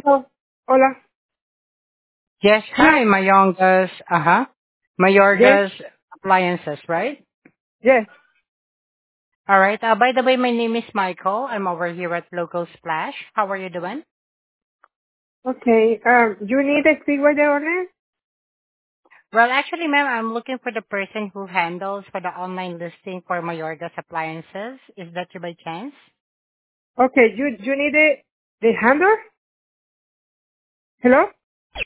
Hello. Hola. Yes, Hello. hi, Mayongas. Yes. Mayorgas Appliances, right? Yes. All right. By the way, my name is Michael. I'm over here at Local Splash. How are you doing? Okay. You need to speak with the owner? Well, actually, ma'am, I'm looking for the person who handles for the online listing for Mayorgas Appliances. Is that you by chance? Okay. You need the handler? Hello.